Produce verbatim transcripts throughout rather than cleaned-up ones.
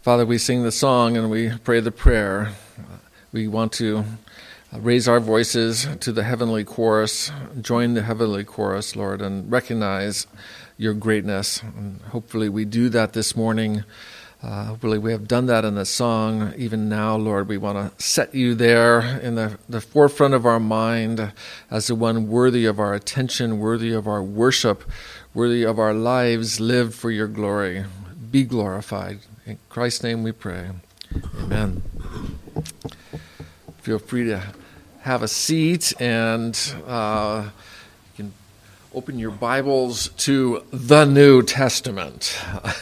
Father, we sing the song and we pray the prayer. We want to raise our voices to the heavenly chorus, join the heavenly chorus, Lord, and recognize your greatness. And hopefully we do that this morning. Uh, hopefully we have done that in the song. Even now, Lord, we want to set you there in the, the forefront of our mind as the one worthy of our attention, worthy of our worship, worthy of our lives lived for your glory. Be glorified. In Christ's name we pray. Amen. Feel free to have a seat, and uh, you can open your Bibles to the New Testament.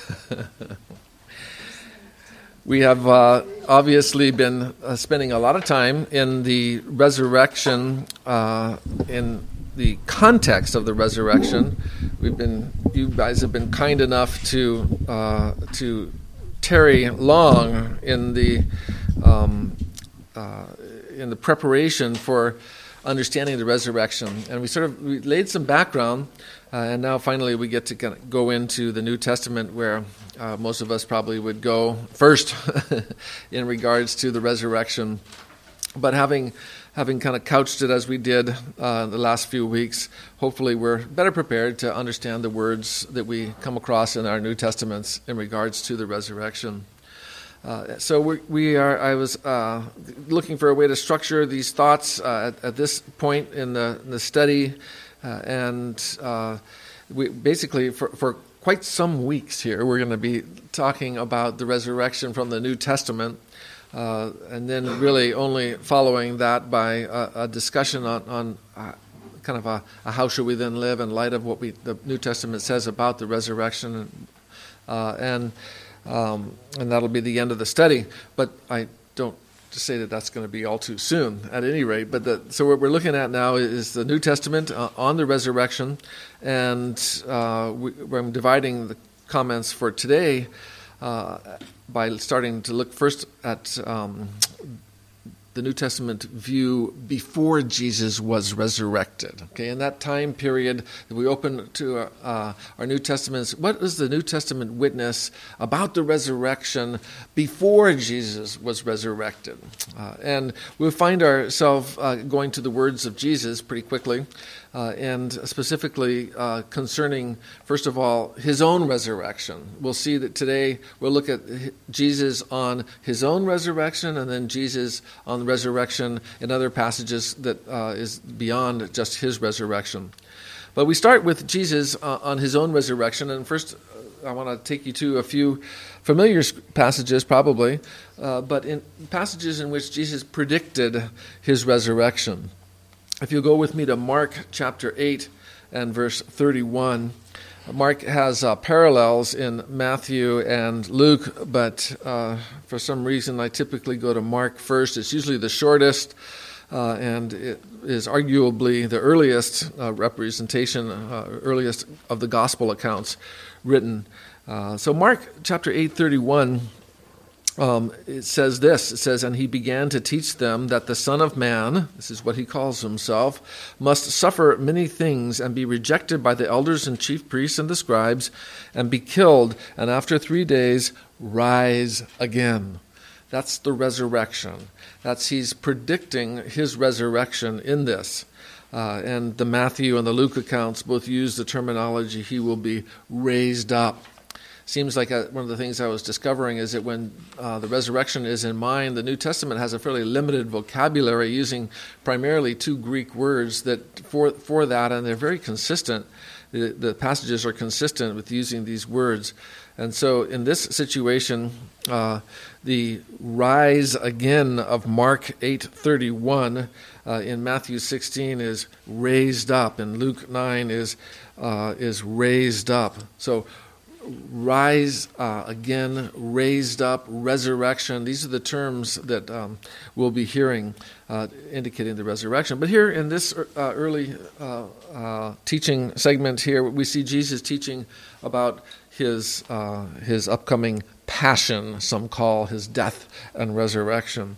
We have uh, obviously been uh, spending a lot of time in the resurrection, uh, in the context of the resurrection. We've been, you guys have been kind enough to uh, to tarry long in the um, uh, in the preparation for understanding the resurrection, and we sort of we laid some background, uh, and now finally we get to kind of go into the New Testament, where uh, most of us probably would go first in regards to the resurrection. But having having kind of couched it as we did uh, the last few weeks, hopefully we're better prepared to understand the words that we come across in our New Testaments in regards to the resurrection. Uh, so we, we are. I was uh, looking for a way to structure these thoughts uh, at, at this point in the, in the study, uh, and uh, we basically for, for quite some weeks here we're going to be talking about the resurrection from the New Testament. Uh, and then really only following that by a, a discussion on, on uh, kind of a, a how should we then live in light of what we the New Testament says about the resurrection, uh, and um, and that'll be the end of the study. But I don't say that that's going to be all too soon, at any rate. But the, so what we're looking at now is the New Testament uh, on the resurrection, and uh, we, I'm dividing the comments for today Uh, by starting to look first at um, the New Testament view before Jesus was resurrected. Okay, in that time period that we open to uh, our New Testaments, what is the New Testament witness about the resurrection before Jesus was resurrected? Uh, and we'll find ourselves uh, going to the words of Jesus pretty quickly. Uh, and specifically uh, concerning, first of all, his own resurrection. We'll see that today we'll look at Jesus on his own resurrection, and then Jesus on the resurrection in other passages that uh, is beyond just his resurrection. But we start with Jesus uh, on his own resurrection, and first uh, I want to take you to a few familiar passages probably, uh, but in passages in which Jesus predicted his resurrection. If you'll go with me to Mark chapter eight and verse thirty-one, Mark has uh, parallels in Matthew and Luke, but uh, for some reason I typically go to Mark first. It's usually the shortest, uh, and it is arguably the earliest uh, representation, uh, earliest of the gospel accounts written. Uh, so Mark chapter eight, thirty-one, Um, it says this, it says, "And he began to teach them that the Son of Man," this is what he calls himself, "must suffer many things and be rejected by the elders and chief priests and the scribes and be killed, and after three days rise again." That's the resurrection. That's he's predicting his resurrection in this. Uh, and the Matthew and the Luke accounts both use the terminology, he will be raised up. Seems like a, one of the things I was discovering is that when uh, the resurrection is in mind, the New Testament has a fairly limited vocabulary, using primarily two Greek words that for for that, and they're very consistent. The, the passages are consistent with using these words. And so in this situation, uh, the rise again of Mark eight thirty-one uh, in Matthew sixteen is raised up, and Luke nine is uh, is raised up. So rise uh, again, raised up, resurrection. These are the terms that um, we'll be hearing uh, indicating the resurrection. But here in this uh, early uh, uh, teaching segment here, we see Jesus teaching about his uh, his upcoming passion, some call his death and resurrection.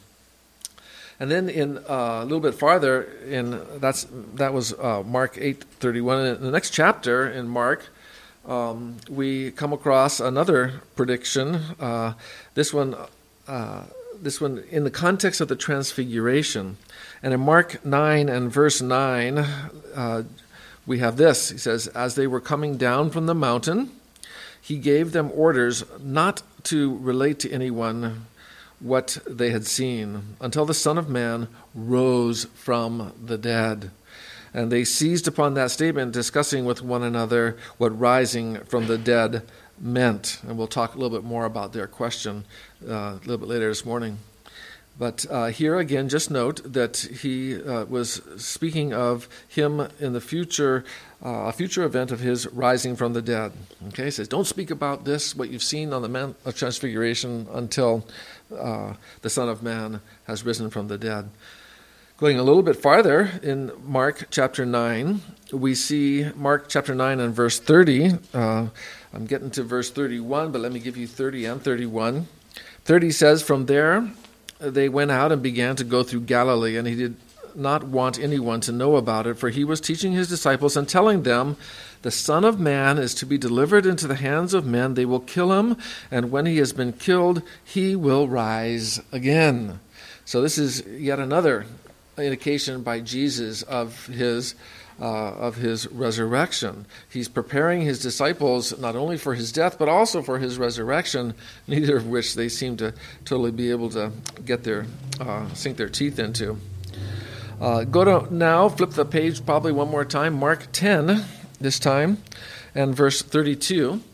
And then in uh, a little bit farther, in that's that was uh, Mark eight thirty-one. In the next chapter in Mark, um, we come across another prediction. Uh, this one, uh, this one in the context of the Transfiguration. And in Mark nine and verse nine, uh, we have this. He says, "As they were coming down from the mountain, he gave them orders not to relate to anyone what they had seen until the Son of Man rose from the dead." And they seized upon that statement, discussing with one another what rising from the dead meant. And we'll talk a little bit more about their question uh, a little bit later this morning. But uh, here again, just note that he uh, was speaking of him in the future, uh, a future event of his rising from the dead. Okay, he says, don't speak about this, what you've seen on the Mount of Transfiguration, until uh, the Son of Man has risen from the dead. Going a little bit farther in Mark chapter nine, we see Mark chapter nine and verse thirty. Uh, I'm getting to verse thirty-one, but let me give you thirty and thirty-one. thirty says, "From there they went out and began to go through Galilee, and he did not want anyone to know about it, for he was teaching his disciples and telling them, 'The Son of Man is to be delivered into the hands of men. They will kill him, and when he has been killed, he will rise again.'" So this is yet another indication by Jesus of his uh, of his resurrection. He's preparing his disciples not only for his death, but also for his resurrection, neither of which they seem to totally be able to get their, uh, sink their teeth into. Uh, go to now, flip the page probably one more time, Mark ten this time, and verse thirty-two.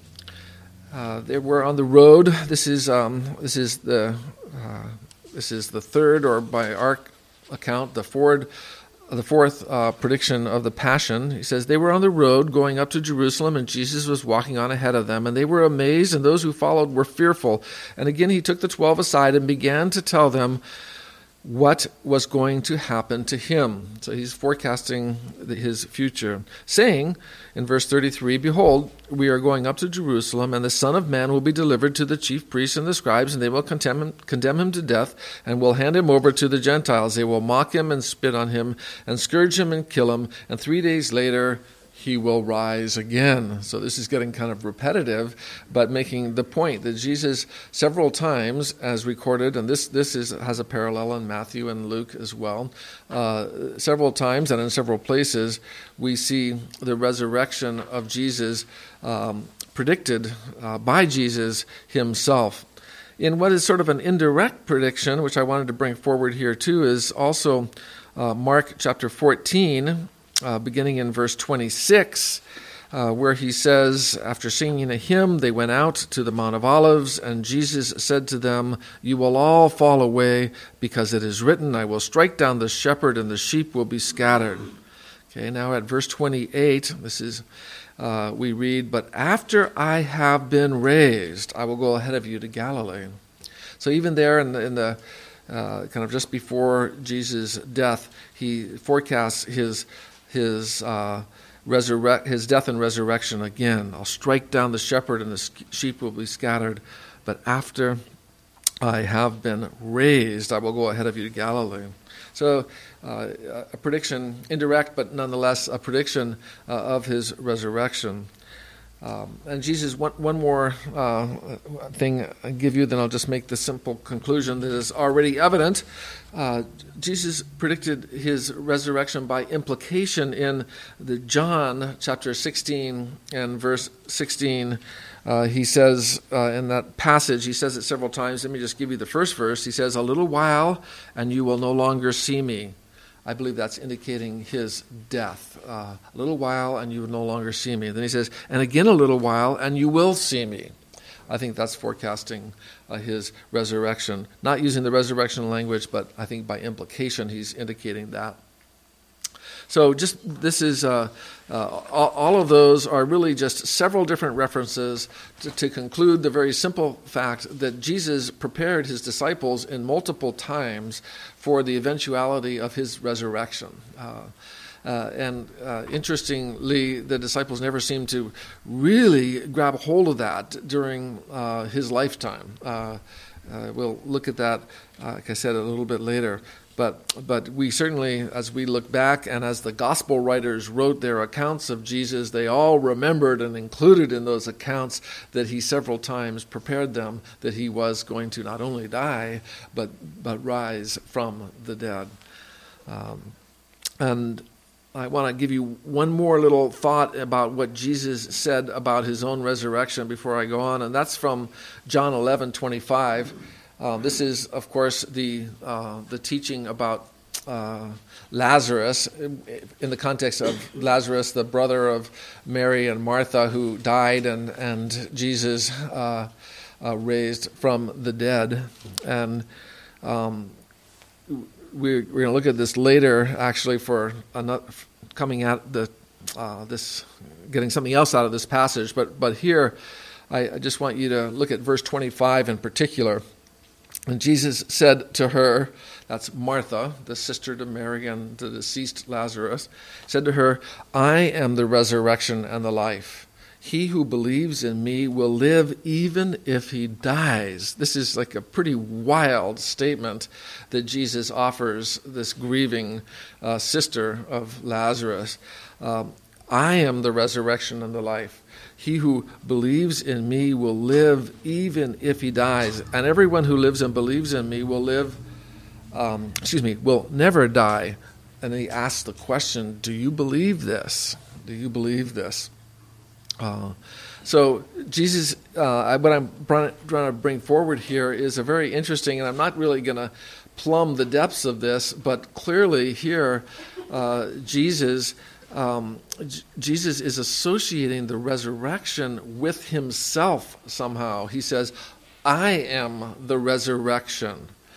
Uh, they were on the road. This is um, this is the uh, this is the third, or by our account, the fourth, the fourth uh, prediction of the Passion. He says, "They were on the road going up to Jerusalem, and Jesus was walking on ahead of them, and they were amazed, and those who followed were fearful. And again he took the twelve aside and began to tell them what was going to happen to him." So he's forecasting his future, saying in verse thirty-three, "Behold, we are going up to Jerusalem, and the Son of Man will be delivered to the chief priests and the scribes, and they will condemn him, condemn him to death, and will hand him over to the Gentiles. They will mock him and spit on him, and scourge him and kill him, and three days later he will rise again." So this is getting kind of repetitive, but making the point that Jesus several times, as recorded, and this this is has a parallel in Matthew and Luke as well, uh, several times and in several places, we see the resurrection of Jesus um, predicted uh, by Jesus himself. In what is sort of an indirect prediction, which I wanted to bring forward here too, is also uh, Mark chapter fourteen, Uh, beginning in verse twenty-six, uh, where he says, "After singing a hymn, they went out to the Mount of Olives, and Jesus said to them, 'You will all fall away, because it is written, I will strike down the shepherd, and the sheep will be scattered.'" Okay, now at verse twenty-eight, this is, uh, we read, "But after I have been raised, I will go ahead of you to Galilee." So even there in the, in the uh, kind of just before Jesus' death, he forecasts his his uh, resurrect his death and resurrection again. "I'll strike down the shepherd, and the sheep will be scattered. But after I have been raised, I will go ahead of you to Galilee." So uh, a prediction, indirect, but nonetheless a prediction uh, of his resurrection. Um, and Jesus, one, one more uh, thing I'll give you, then I'll just make the simple conclusion that is already evident. Uh, Jesus predicted his resurrection by implication in the John chapter sixteen and verse sixteen. Uh, he says uh, in that passage, he says it several times. Let me just give you the first verse. He says, "A little while, and you will no longer see me." I believe that's indicating his death. Uh, a little while, and you will no longer see me. Then he says, "And again a little while, and you will see me." I think that's forecasting uh, his resurrection. Not using the resurrection language, but I think by implication he's indicating that. So just this is, uh, uh, all, all of those are really just several different references to, to conclude the very simple fact that Jesus prepared his disciples in multiple times for the eventuality of his resurrection. Uh, Uh, and uh, interestingly, the disciples never seemed to really grab hold of that during uh, his lifetime. Uh, uh, we'll look at that, uh, like I said, a little bit later. But but we certainly, as we look back and as the gospel writers wrote their accounts of Jesus, they all remembered and included in those accounts that he several times prepared them that he was going to not only die, but but rise from the dead. Um, and I want to give you one more little thought about what Jesus said about his own resurrection before I go on, and that's from John eleven twenty-five. Uh, this is, of course, the uh, the teaching about uh, Lazarus in the context of Lazarus, the brother of Mary and Martha, who died, and and Jesus uh, uh, raised from the dead. And um, we're, we're going to look at this later, actually, for another, coming at the uh, this, getting something else out of this passage. But but here, I, I just want you to look at verse twenty-five in particular. And Jesus said to her, that's Martha, the sister to Mary and the deceased Lazarus, said to her, I am the resurrection and the life. He who believes in me will live even if he dies. This is like a pretty wild statement that Jesus offers this grieving uh, sister of Lazarus. Um, I am the resurrection and the life. He who believes in me will live even if he dies. And everyone who lives and believes in me will live, um, excuse me, will never die. And he asks the question, do you believe this? Do you believe this? Uh, so Jesus, uh, what I'm trying to bring forward here is a very interesting, and I'm not really going to plumb the depths of this, but clearly here uh, Jesus Um, J- Jesus is associating the resurrection with himself somehow. He says, I am the resurrection.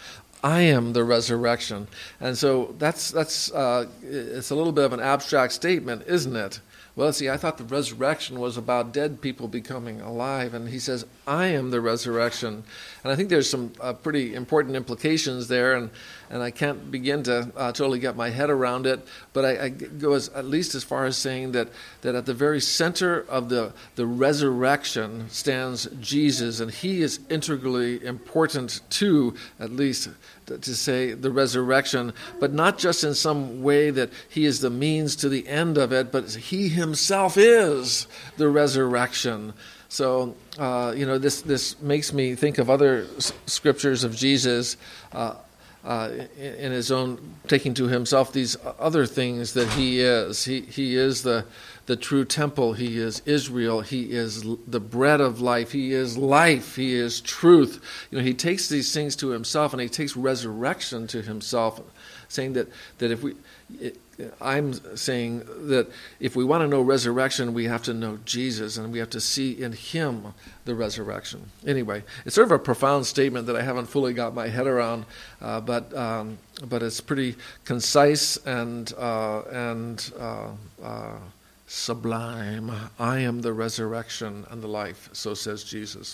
I am the resurrection. And so that's, that's uh, it's a little bit of an abstract statement, isn't it? Well, see, I thought the resurrection was about dead people becoming alive. And he says, I am the resurrection. And I think there's some uh, pretty important implications there, and, and I can't begin to uh, totally get my head around it, but I, I go as, at least as far as saying that, that at the very center of the, the resurrection stands Jesus, and he is integrally important to, at least to, to say, the resurrection, but not just in some way that he is the means to the end of it, but he himself is the resurrection. So, uh, you know, this, this makes me think of other s- scriptures of Jesus uh, uh, in, in his own, taking to himself these other things that he is. He he is the, the true temple. He is Israel. He is l- the bread of life. He is life. He is truth. You know, he takes these things to himself, and he takes resurrection to himself, saying that, that if we... It, I'm saying that if we want to know resurrection, we have to know Jesus, and we have to see in him the resurrection. Anyway, it's sort of a profound statement that I haven't fully got my head around, uh, but um, but it's pretty concise and uh, and uh, uh, sublime. I am the resurrection and the life, so says Jesus.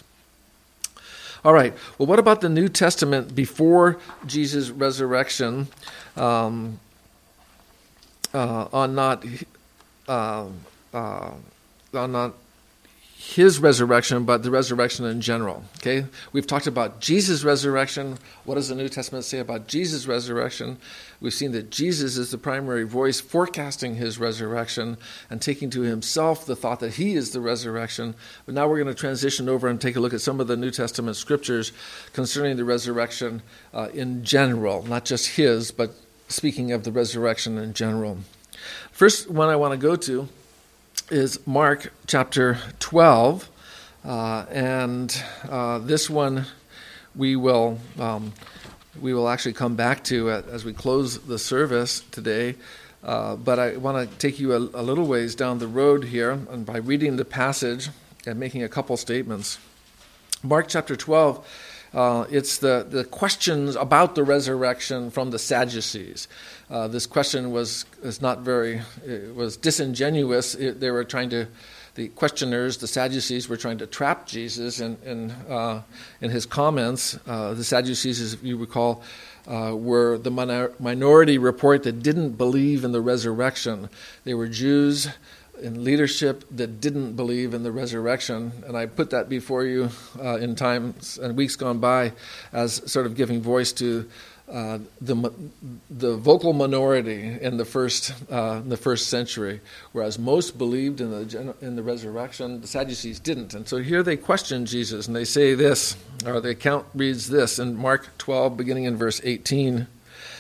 All right. Well, what about the New Testament before Jesus' resurrection? Um, Uh, on not uh, uh, on not his resurrection, but the resurrection in general. Okay, we've talked about Jesus' resurrection. What does the New Testament say about Jesus' resurrection? We've seen that Jesus is the primary voice forecasting his resurrection and taking to himself the thought that he is the resurrection. But now we're going to transition over and take a look at some of the New Testament scriptures concerning the resurrection uh, in general, not just his, but speaking of the resurrection in general. First one I want to go to is Mark chapter twelve, uh, and uh, this one we will um, we will actually come back to as we close the service today. Uh, but I want to take you a, a little ways down the road here, and by reading the passage and making a couple statements. Mark chapter twelve. Uh, it's the, the questions about the resurrection from the Sadducees. Uh, this question was is not very, it was disingenuous. It, they were trying to, the questioners, the Sadducees, were trying to trap Jesus in, in, uh, in his comments. Uh, the Sadducees, as you recall, uh, were the minor, minority report that didn't believe in the resurrection. They were Jews in leadership that didn't believe in the resurrection. And I put that before you uh, in times and weeks gone by as sort of giving voice to uh, the the vocal minority in the first uh, in the first century, whereas most believed in the in the resurrection. The Sadducees didn't. And so here they question Jesus, and they say this, or the account reads this in Mark twelve, beginning in verse eighteen.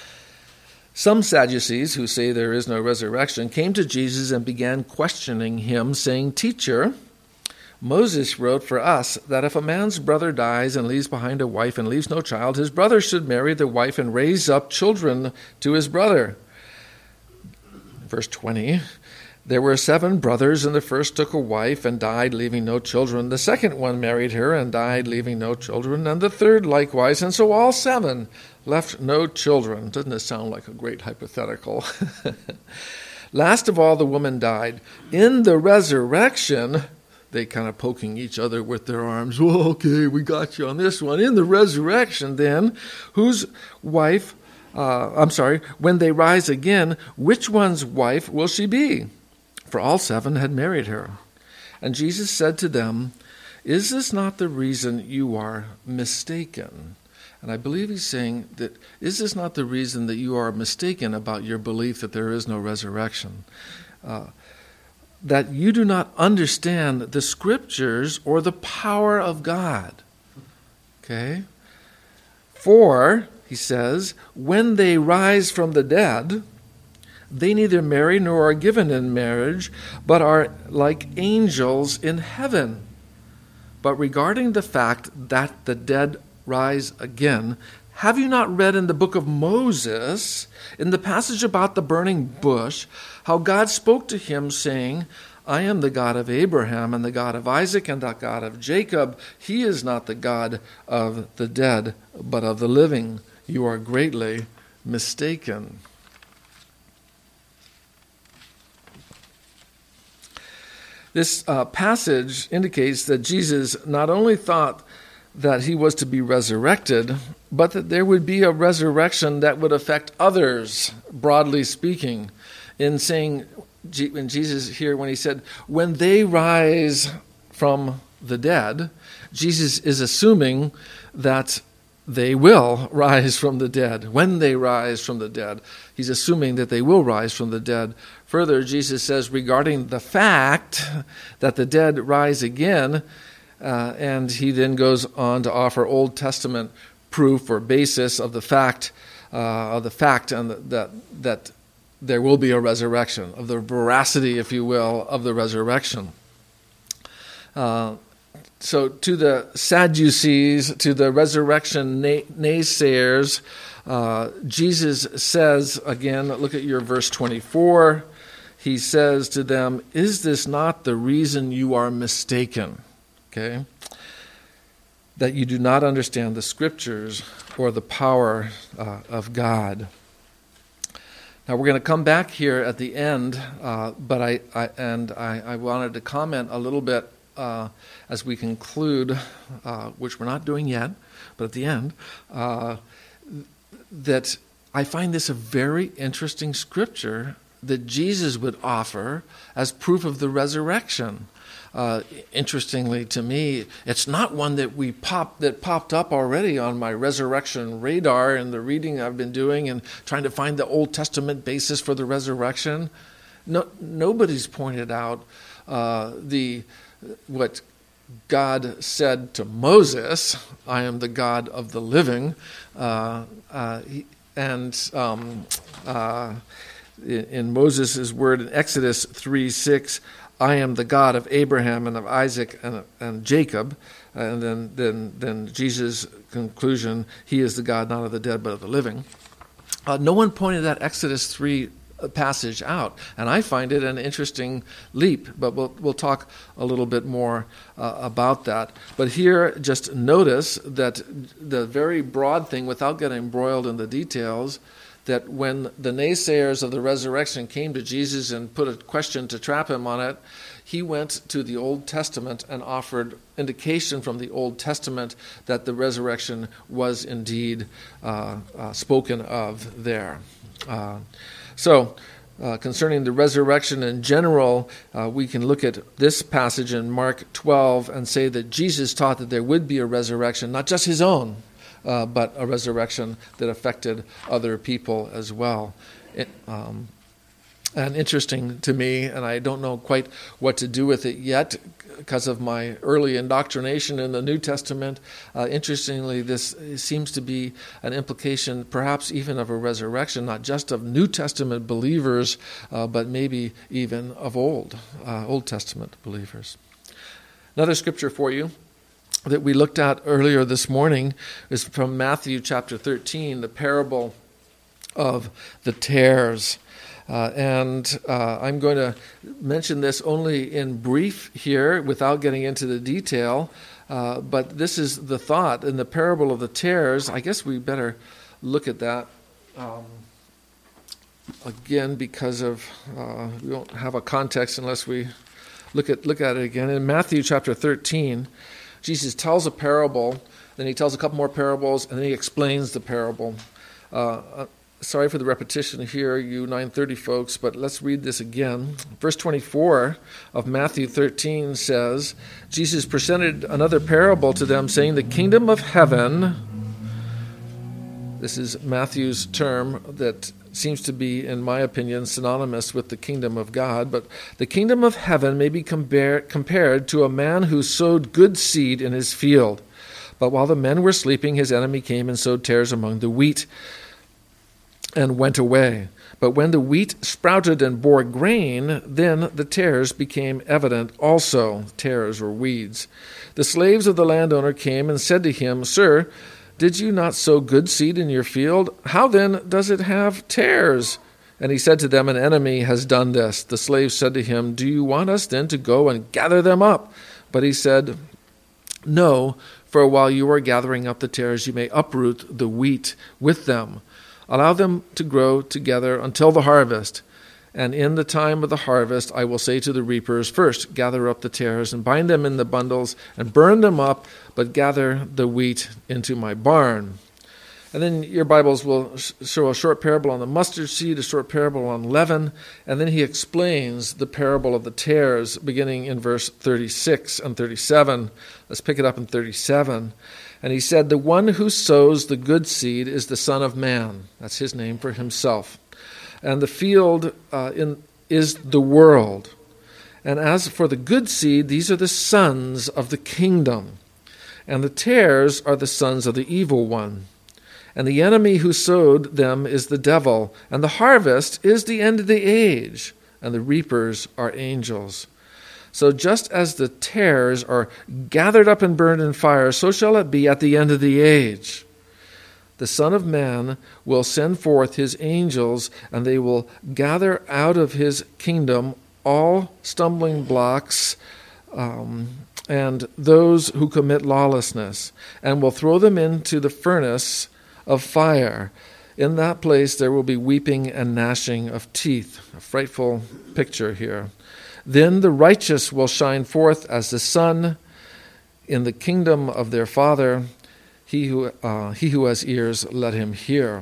Some Sadducees, who say there is no resurrection, came to Jesus and began questioning him, saying, "Teacher, Moses wrote for us that if a man's brother dies and leaves behind a wife and leaves no child, his brother should marry the wife and raise up children to his brother." Verse twenty, "There were seven brothers, and the first took a wife and died, leaving no children. The second one married her and died, leaving no children, and the third likewise. And so all seven left no children." Doesn't this sound like a great hypothetical? "Last of all, the woman died. In the resurrection," they kind of poking each other with their arms. "Well, okay, we got you on this one. In the resurrection, then, whose wife, uh, I'm sorry, when they rise again, which one's wife will she be? For all seven had married her." And Jesus said to them, "Is this not the reason you are mistaken?" And I believe he's saying that, is this not the reason that you are mistaken about your belief that there is no resurrection? Uh, that you do not understand the Scriptures or the power of God. Okay? "For," he says, "when they rise from the dead, they neither marry nor are given in marriage, but are like angels in heaven. But regarding the fact that the dead rise again, have you not read in the book of Moses, in the passage about the burning bush, how God spoke to him, saying, 'I am the God of Abraham and the God of Isaac and the God of Jacob. He is not the God of the dead, but of the living. You are greatly mistaken.'" This uh, passage indicates that Jesus not only thought that he was to be resurrected, but that there would be a resurrection that would affect others, broadly speaking. In saying, when Jesus here, when he said, "when they rise from the dead," Jesus is assuming that they will rise from the dead. When they rise from the dead, he's assuming that they will rise from the dead. Further, Jesus says regarding the fact that the dead rise again, uh, and he then goes on to offer Old Testament proof or basis of the fact, uh, of the fact, and that that there will be a resurrection, of the veracity, if you will, of the resurrection. Uh, So to the Sadducees, to the resurrection na- naysayers, uh, Jesus says, again, look at your verse twenty-four. He says to them, "Is this not the reason you are mistaken?" Okay? That you do not understand the Scriptures or the power uh, of God. Now we're going to come back here at the end, uh, but I, I and I, I wanted to comment a little bit Uh, as we conclude, uh, which we're not doing yet, but at the end, uh, that I find this a very interesting scripture that Jesus would offer as proof of the resurrection. Uh, interestingly to me, it's not one that we pop that popped up already on my resurrection radar in the reading I've been doing and trying to find the Old Testament basis for the resurrection. No, nobody's pointed out uh, the what God said to Moses, "I am the God of the living," uh, uh, he, and um, uh, in, in Moses' word in Exodus three six, "I am the God of Abraham and of Isaac and, and Jacob," and then then then Jesus' conclusion, "He is the God not of the dead but of the living." Uh, no one pointed that Exodus three passage out, and I find it an interesting leap, but we'll we'll talk a little bit more uh, about that. But here, just notice that the very broad thing, without getting embroiled in the details, that when the naysayers of the resurrection came to Jesus and put a question to trap him on it, he went to the Old Testament and offered indication from the Old Testament that the resurrection was indeed uh, uh, spoken of there. Uh, So, uh, concerning the resurrection in general, uh, we can look at this passage in Mark twelve and say that Jesus taught that there would be a resurrection, not just his own, uh, but a resurrection that affected other people as well. It, um, and interesting to me, and I don't know quite what to do with it yet because of my early indoctrination in the New Testament. Uh, interestingly, this seems to be an implication perhaps even of a resurrection, not just of New Testament believers, uh, but maybe even of Old, uh, Old Testament believers. Another scripture for you that we looked at earlier this morning is from Matthew chapter thirteen, the parable of the tares. Uh, and uh, I'm going to mention this only in brief here without getting into the detail, uh, but this is the thought in the parable of the tares. I guess we better look at that um, again because of uh, we don't have a context unless we look at look at it again. In Matthew chapter thirteen, Jesus tells a parable, then he tells a couple more parables, and then he explains the parable. Uh, Sorry for the repetition here, you nine thirty folks, but let's read this again. Verse twenty-four of Matthew thirteen says, Jesus presented another parable to them, saying, the kingdom of heaven, this is Matthew's term that seems to be, in my opinion, synonymous with the kingdom of God, but the kingdom of heaven may be compare, compared to a man who sowed good seed in his field. But while the men were sleeping, his enemy came and sowed tares among the wheat, and went away. But when the wheat sprouted and bore grain, then the tares became evident also, tares or weeds. The slaves of the landowner came and said to him, Sir, did you not sow good seed in your field? How then does it have tares? And he said to them, An enemy has done this. The slaves said to him, Do you want us then to go and gather them up? But he said, No, for while you are gathering up the tares, you may uproot the wheat with them. Allow them to grow together until the harvest. And in the time of the harvest, I will say to the reapers, First, gather up the tares and bind them in the bundles and burn them up, but gather the wheat into my barn. And then your Bibles will show a short parable on the mustard seed, a short parable on leaven, and then he explains the parable of the tares beginning in verse thirty-six and thirty-seven. Let's pick it up in thirty-seven. And he said, The one who sows the good seed is the Son of Man. That's his name for himself. And the field uh, in, is the world. And as for the good seed, these are the sons of the kingdom. And the tares are the sons of the evil one. And the enemy who sowed them is the devil. And the harvest is the end of the age. And the reapers are angels. So just as the tares are gathered up and burned in fire, so shall it be at the end of the age. The Son of Man will send forth his angels, and they will gather out of his kingdom all stumbling blocks um, and those who commit lawlessness, and will throw them into the furnace of fire. In that place there will be weeping and gnashing of teeth. A frightful picture here. Then the righteous will shine forth as the sun in the kingdom of their Father. He who uh, he who has ears, let him hear.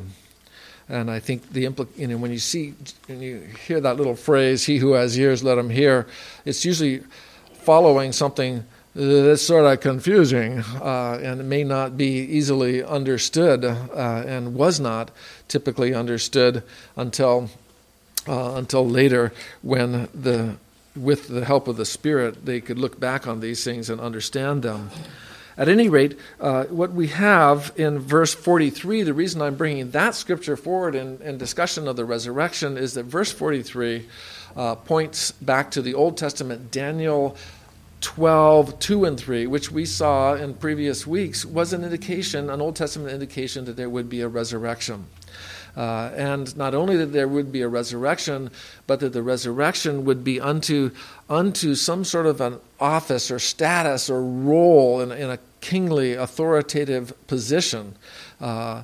And I think the impl- you know, when you see when you hear that little phrase, "He who has ears, let him hear," it's usually following something that's sort of confusing uh, and may not be easily understood, uh, and was not typically understood until uh, until later, when the with the help of the Spirit, they could look back on these things and understand them. At any rate, uh, what we have in verse forty-three, the reason I'm bringing that scripture forward in, in discussion of the resurrection is that verse forty-three uh, points back to the Old Testament Daniel twelve, two and three, which we saw in previous weeks, was an indication, an Old Testament indication that there would be a resurrection. Uh, and not only that there would be a resurrection, but that the resurrection would be unto unto some sort of an office or status or role in, in a kingly, authoritative position. Uh,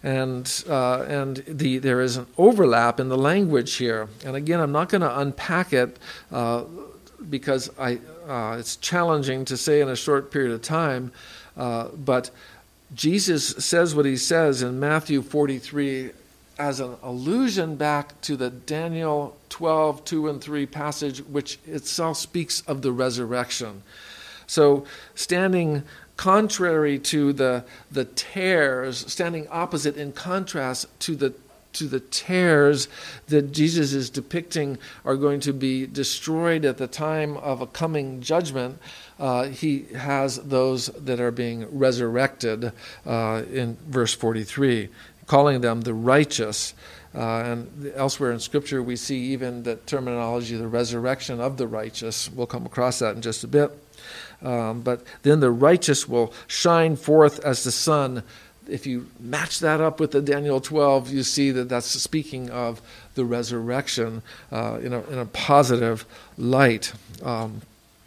and uh, and the there is an overlap in the language here. And again, I'm not going to unpack it uh, because I uh, it's challenging to say in a short period of time. Uh, but Jesus says what he says in Matthew forty-three. as an allusion back to the Daniel twelve, two and three passage, which itself speaks of the resurrection. So standing contrary to the the tares, standing opposite in contrast to the to the tares that Jesus is depicting are going to be destroyed at the time of a coming judgment, uh, he has those that are being resurrected uh, in verse forty-three, calling them the righteous. Uh, and elsewhere in Scripture we see even the terminology, the resurrection of the righteous. We'll come across that in just a bit. Um, but then the righteous will shine forth as the sun. If you match that up with the Daniel twelve, you see that that's speaking of the resurrection uh, in, a, in a positive light. Um,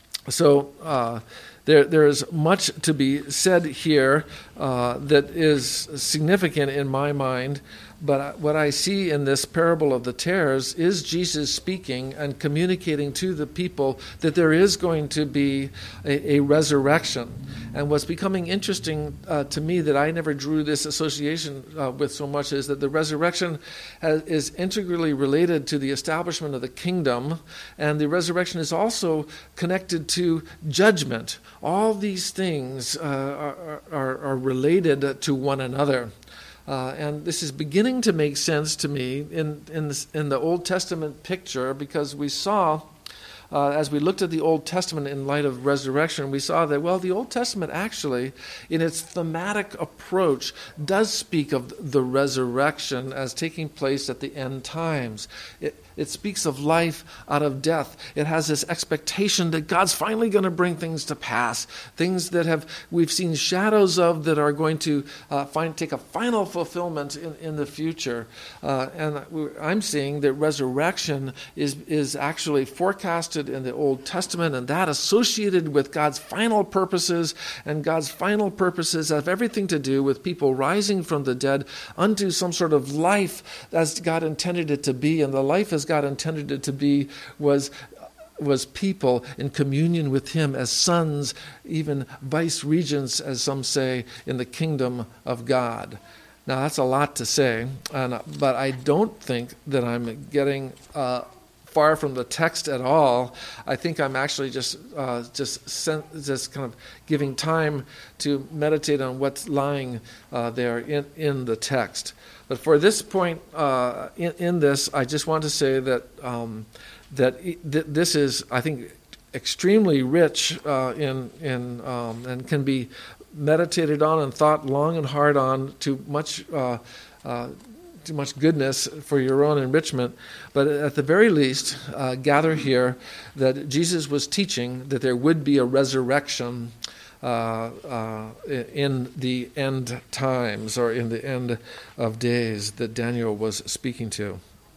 so uh, there there is much to be said here uh, that is significant in my mind. But what I see in this parable of the tares is Jesus speaking and communicating to the people that there is going to be a, a resurrection. And what's becoming interesting uh, to me that I never drew this association uh, with so much is that the resurrection has, is integrally related to the establishment of the kingdom, and the resurrection is also connected to judgment. All these things uh, are, are, are related to one another. Uh, and this is beginning to make sense to me in in, this, in the Old Testament picture, because we saw, uh, as we looked at the Old Testament in light of resurrection, we saw that, well, the Old Testament actually, in its thematic approach, does speak of the resurrection as taking place at the end times. It, It speaks of life out of death. It has this expectation that God's finally going to bring things to pass, things that have we've seen shadows of that are going to uh, find take a final fulfillment in, in the future. Uh, and I'm seeing that resurrection is is actually forecasted in the Old Testament, and that associated with God's final purposes, and God's final purposes have everything to do with people rising from the dead unto some sort of life as God intended it to be, and the life as God intended it to be was was people in communion with him as sons, even vice regents, as some say, in the kingdom of God. Now that's a lot to say, and, but I don't think that I'm getting uh, far from the text at all. I think I'm actually just uh, just sen- just kind of giving time to meditate on what's lying uh, there in, in the text. But for this point uh, in, in this, I just want to say that um, that th- this is, I think, extremely rich uh, in in um, and can be meditated on and thought long and hard on to much uh, uh, to much goodness for your own enrichment. But at the very least, uh, gather here that Jesus was teaching that there would be a resurrection Uh, uh, in the end times, or in the end of days, that Daniel was speaking to.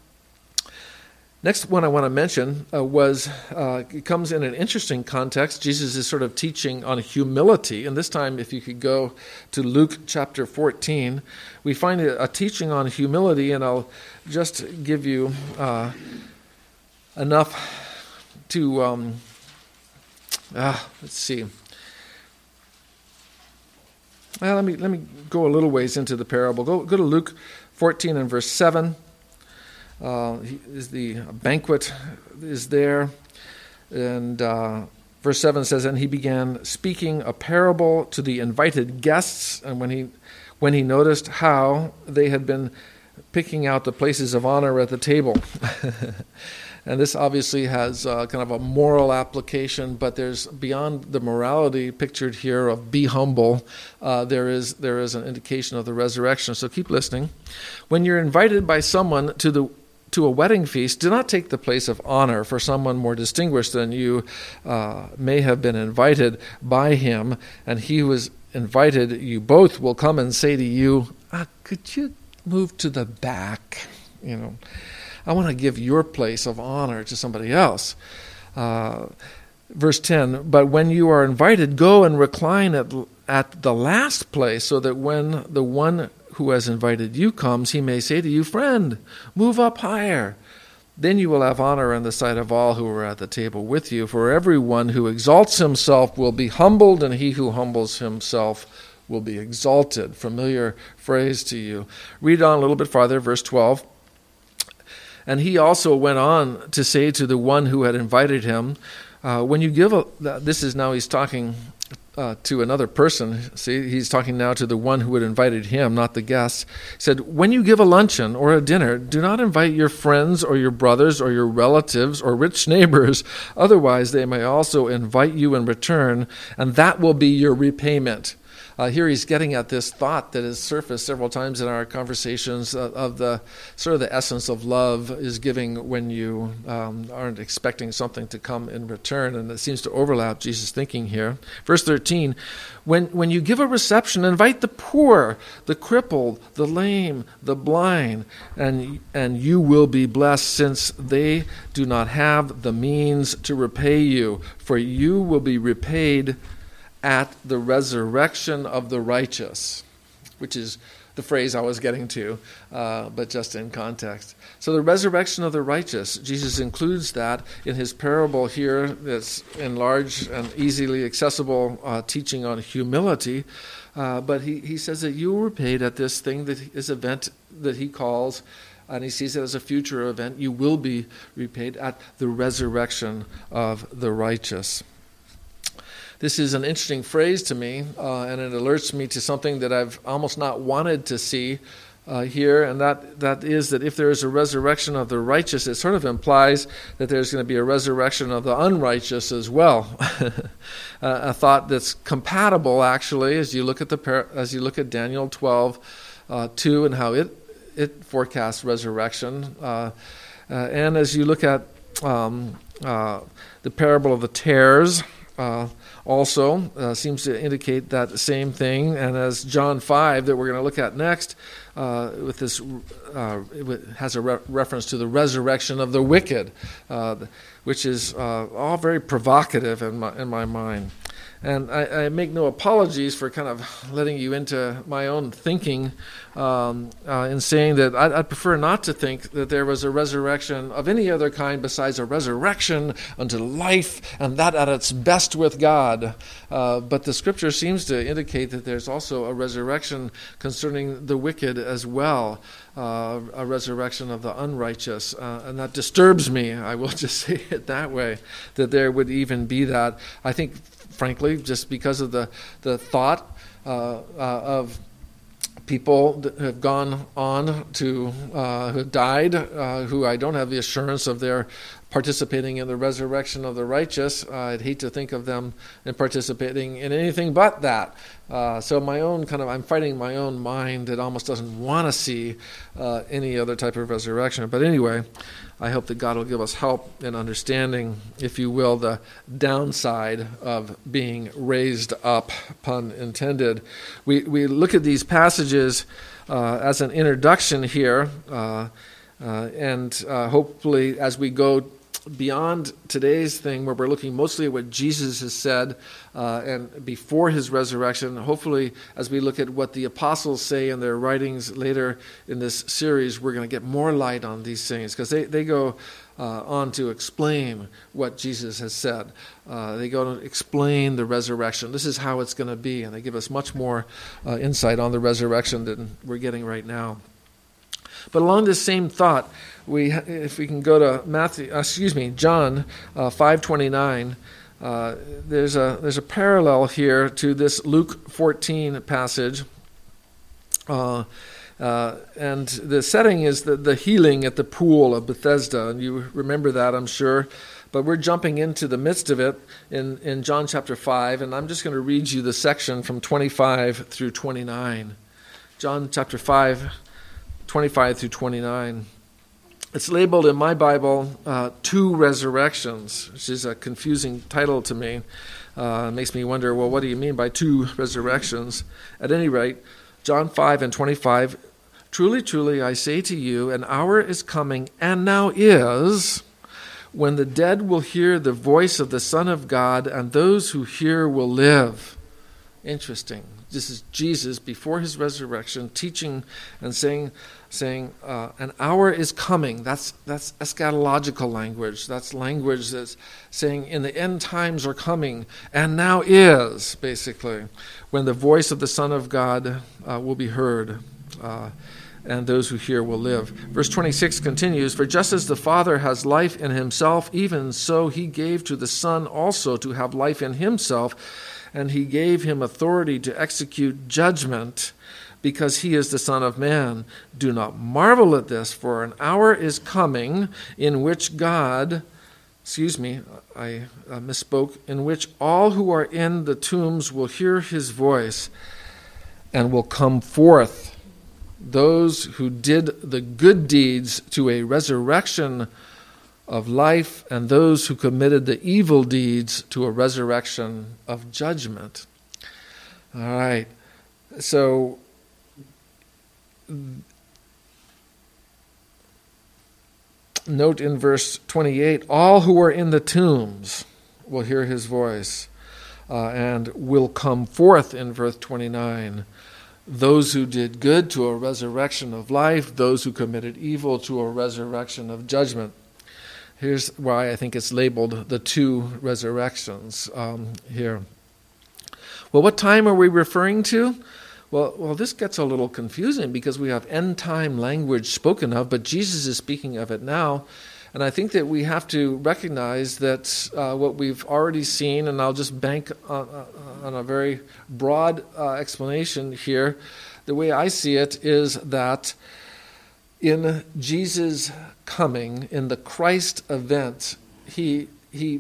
Next one I want to mention uh, was, uh, it comes in an interesting context. Jesus is sort of teaching on humility, and this time if you could go to Luke chapter fourteen, we find a, a teaching on humility, and I'll just give you uh, enough to, um, uh, let's see, Well, let me let me go a little ways into the parable. Go go to Luke fourteen and verse seven. Uh, he, is the banquet is there, and uh, verse seven says, "And he began speaking a parable to the invited guests, and when he when he noticed how they had been picking out the places of honor at the table." And this obviously has uh, kind of a moral application, but there's beyond the morality pictured here of be humble, uh, there is there is an indication of the resurrection. So keep listening. "When you're invited by someone to the to a wedding feast, do not take the place of honor, for someone more distinguished than you uh, may have been invited by him, and he who is invited, you both will come and say to you, ah, could you move to the back? You know, I want to give your place of honor to somebody else." Uh, verse ten, "But when you are invited, go and recline at, at the last place, so that when the one who has invited you comes, he may say to you, 'Friend, move up higher.' Then you will have honor in the sight of all who are at the table with you. For everyone who exalts himself will be humbled, and he who humbles himself will be exalted. Familiar phrase to you. Read on a little bit farther, verse twelve. And he also went on to say to the one who had invited him, uh, when you give a, this is now he's talking uh, to another person. See, he's talking now to the one who had invited him, not the guests. He said, when you give a luncheon or a dinner, do not invite your friends or your brothers or your relatives or rich neighbors. Otherwise, they may also invite you in return, and that will be your repayment. Uh, here he's getting at this thought that has surfaced several times in our conversations uh, of the sort of the essence of love is giving when you um, aren't expecting something to come in return, and it seems to overlap Jesus' thinking here. Verse thirteen, when, when you give a reception, invite the poor, the crippled, the lame, the blind, and, and you will be blessed, since they do not have the means to repay you, for you will be repaid at the resurrection of the righteous, which is the phrase I was getting to, uh, but just in context. So the resurrection of the righteous, Jesus includes that in his parable here that's in large and easily accessible uh, teaching on humility. Uh, but he, he says that you were paid at this thing, that this event that he calls, and he sees it as a future event, you will be repaid at the resurrection of the righteous. This is an interesting phrase to me, uh, and it alerts me to something that I've almost not wanted to see uh, here, and that, that is that if there is a resurrection of the righteous, it sort of implies that there's going to be a resurrection of the unrighteous as well. uh, a thought that's compatible, actually, as you look at the as you look at Daniel twelve uh, two and how it it forecasts resurrection, uh, uh, and as you look at um, uh, the parable of the tares. Uh, also uh, seems to indicate that same thing, and as John five that we're going to look at next, uh, with this uh, it has a re- reference to the resurrection of the wicked, uh, which is uh, all very provocative in my in my mind. And I, I make no apologies for kind of letting you into my own thinking um, uh, in saying that I'd, I'd prefer not to think that there was a resurrection of any other kind besides a resurrection unto life, and that at its best with God. Uh, but the Scripture seems to indicate that there's also a resurrection concerning the wicked as well, uh, a resurrection of the unrighteous. Uh, and that disturbs me, I will just say it that way, that there would even be that. I think frankly, just because of the, the thought uh, uh, of people that have gone on to, uh, who died, uh, who I don't have the assurance of their participating in the resurrection of the righteous. Uh, I'd hate to think of them in participating in anything but that. Uh, so my own kind of, I'm fighting my own mind that almost doesn't want to see uh, any other type of resurrection. But anyway, I hope that God will give us help in understanding, if you will, the downside of being raised up, pun intended. We we look at these passages uh, as an introduction here, uh, uh, and uh, hopefully as we go beyond today's thing, where we're looking mostly at what Jesus has said uh, and before his resurrection, hopefully as we look at what the apostles say in their writings later in this series, we're going to get more light on these things, because they, they go uh, on to explain what Jesus has said. Uh, they go to explain the resurrection. This is how it's going to be, and they give us much more uh, insight on the resurrection than we're getting right now. But along this same thought, we, if we can go to Matthew, uh, excuse me, John uh, five twenty-nine, uh, there's a there's a parallel here to this Luke fourteen passage, uh, uh, and the setting is the the healing at the pool of Bethesda, and you remember that, I'm sure. But we're jumping into the midst of it in in John chapter five, and I'm just going to read you the section from twenty-five through twenty-nine. John chapter five. twenty-five through twenty-nine. It's labeled in my Bible, uh, Two Resurrections, which is a confusing title to me. Uh, it makes me wonder, well, what do you mean by two resurrections? At any rate, John five and twenty-five, truly, truly, I say to you, an hour is coming, and now is, when the dead will hear the voice of the Son of God, and those who hear will live. Interesting. this is Jesus before his resurrection, teaching and saying, saying, uh, an hour is coming. That's that's eschatological language. That's language that's saying in the end times are coming, and now is, basically, when the voice of the Son of God uh, will be heard, uh, and those who hear will live. Verse twenty-six continues, "For just as the Father has life in himself, even so he gave to the Son also to have life in himself, and he gave him authority to execute judgment, because he is the Son of Man. Do not marvel at this, for an hour is coming in which God," excuse me, I uh, misspoke, "in which all who are in the tombs will hear his voice and will come forth, those who did the good deeds to a resurrection of life, and those who committed the evil deeds to a resurrection of judgment." All right. So note in verse twenty-eight, all who are in the tombs will hear his voice uh, and will come forth in verse twenty-nine. Those who did good to a resurrection of life, those who committed evil to a resurrection of judgment. Here's why I think it's labeled the two resurrections um, here. Well, what time are we referring to? Well, well, this gets a little confusing because we have end-time language spoken of, but Jesus is speaking of it now. And I think that we have to recognize that uh, what we've already seen, and I'll just bank on, uh, on a very broad uh, explanation here, the way I see it is that in Jesus' coming, in the Christ event, he, he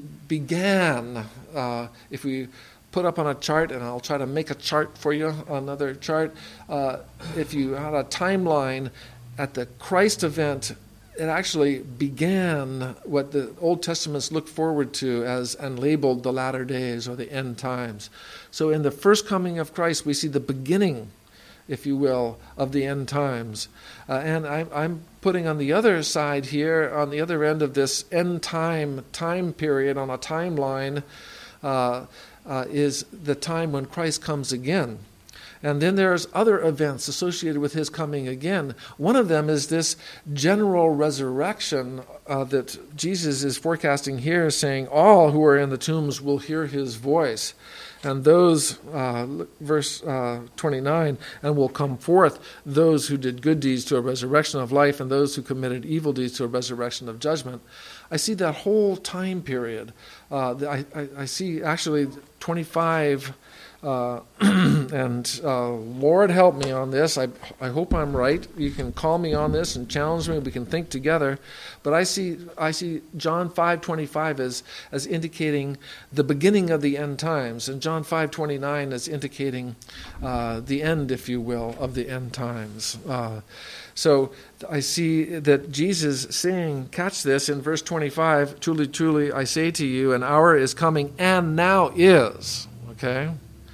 began, uh, if we put up on a chart, and I'll try to make a chart for you, another chart. Uh, if you had a timeline at the Christ event, it actually began what the Old Testaments looked forward to as and labeled the latter days or the end times. So in the first coming of Christ, we see the beginning, if you will, of the end times. Uh, and I, I'm putting on the other side here, on the other end of this end time time period on a timeline, uh, Uh, is the time when Christ comes again. And then there's other events associated with his coming again. One of them is this general resurrection uh, that Jesus is forecasting here, saying all who are in the tombs will hear his voice. And those, uh, verse uh, twenty-nine, and will come forth those who did good deeds to a resurrection of life, and those who committed evil deeds to a resurrection of judgment. I see that whole time period. Uh, I, I, I see actually twenty-five, uh, and uh, Lord help me on this. I, I hope I'm right. You can call me on this and challenge me. We can think together. But I see I see John five twenty-five as as indicating the beginning of the end times, and John five twenty-nine as indicating uh, the end, if you will, of the end times. Uh, So I see that Jesus saying, catch this, in verse twenty-five, truly, truly, I say to you, an hour is coming, and now is. Okay?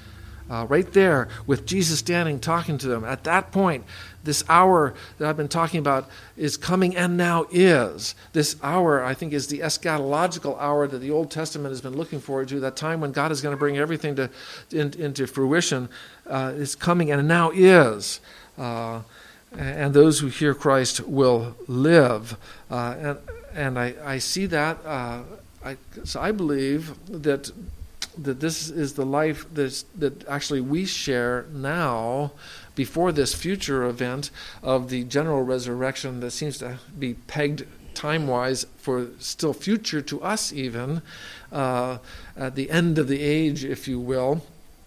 Uh, right there, with Jesus standing, talking to them. At that point, this hour that I've been talking about is coming, and now is. This hour, I think, is the eschatological hour that the Old Testament has been looking forward to, that time when God is going to bring everything to, in, into fruition. Uh, is coming, and now is. Uh, And those who hear Christ will live. Uh, and and I, I see that. Uh, I, so I believe that that this is the life that's, that actually we share now before this future event of the general resurrection that seems to be pegged time-wise for still future to us even, uh, at the end of the age, if you will.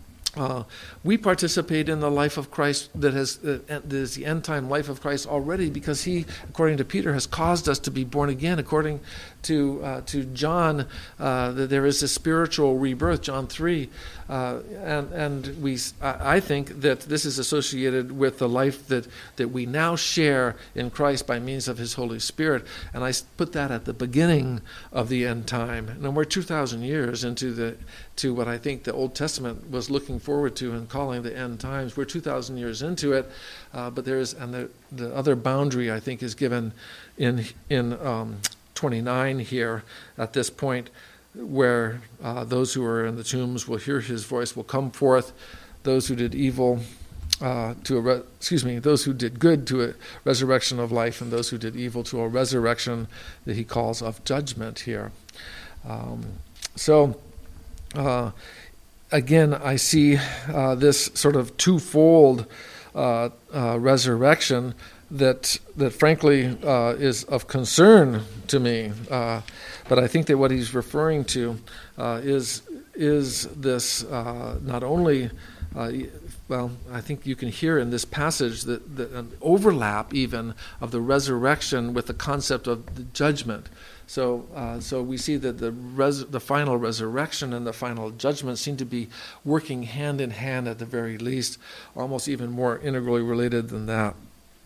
Uh, we participate in the life of Christ that has uh, that is the end time life of Christ already, because he, according to Peter, has caused us to be born again. According to uh, to John, uh, that there is a spiritual rebirth, John three, uh, and and we I think that this is associated with the life that that we now share in Christ by means of his Holy Spirit, and I put that at the beginning of the end time. And we're two thousand years into the to what I think the Old Testament was looking forward to and calling the end times. We're two thousand years into it, uh, but there's and the the other boundary I think is given in in um, twenty-nine here at this point, where uh, those who are in the tombs will hear his voice, will come forth, those who did evil uh, to a re- excuse me, those who did good to a resurrection of life, and those who did evil to a resurrection that he calls of judgment here. Um, so, uh, again, I see uh, this sort of twofold uh, uh, resurrection that that frankly uh, is of concern to me. Uh, but I think that what he's referring to uh, is is this uh, not only uh, well, I think you can hear in this passage that, that an overlap even of the resurrection with the concept of the judgment. So, uh, so we see that the res- the final resurrection and the final judgment seem to be working hand in hand at the very least, almost even more integrally related than that.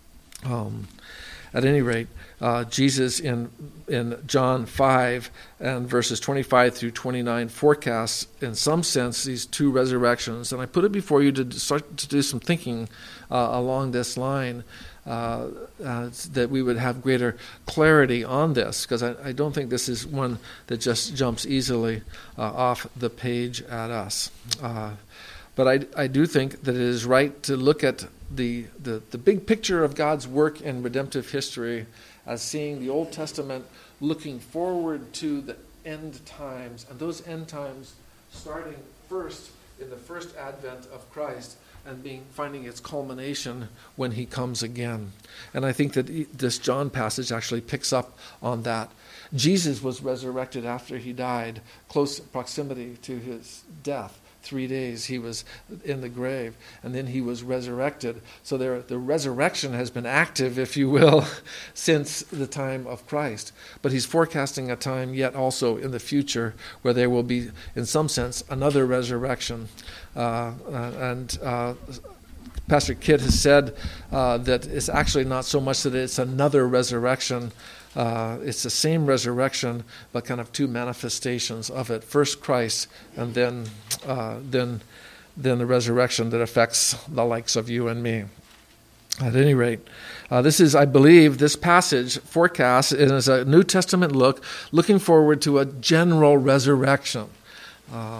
Um, at any rate, uh, Jesus in in John five and verses twenty-five through twenty-nine forecasts, in some sense, these two resurrections. And I put it before you to start to do some thinking uh, along this line, uh, uh, that we would have greater clarity on this, because I, I don't think this is one that just jumps easily uh, off the page at us. Uh, but I, I do think that it is right to look at the, the, the big picture of God's work in redemptive history as seeing the Old Testament looking forward to the end times, and those end times starting first in the first advent of Christ and being finding its culmination when he comes again. And I think that this John passage actually picks up on that. Jesus was resurrected after he died, close proximity to his death. Three days he was in the grave, and then he was resurrected. So there, the resurrection has been active, if you will, since the time of Christ. But he's forecasting a time yet also in the future where there will be, in some sense, another resurrection. Uh, and uh, Pastor Kidd has said uh, that it's actually not so much that it's another resurrection. Uh, it's the same resurrection, but kind of two manifestations of it. First Christ, and then uh, then then the resurrection that affects the likes of you and me. At any rate, uh, this is, I believe, this passage forecast is a New Testament look, looking forward to a general resurrection. Uh,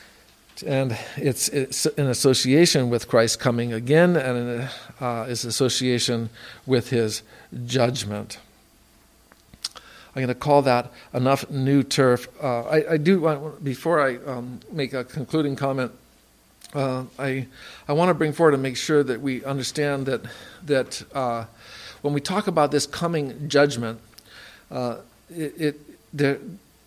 and it's, it's in association with Christ coming again, and in uh, its association with his judgment. I'm going to call that enough new turf. Uh, I, I do want, before I um, make a concluding comment, uh, I I want to bring forward and make sure that we understand that that uh, when we talk about this coming judgment, uh, it, it the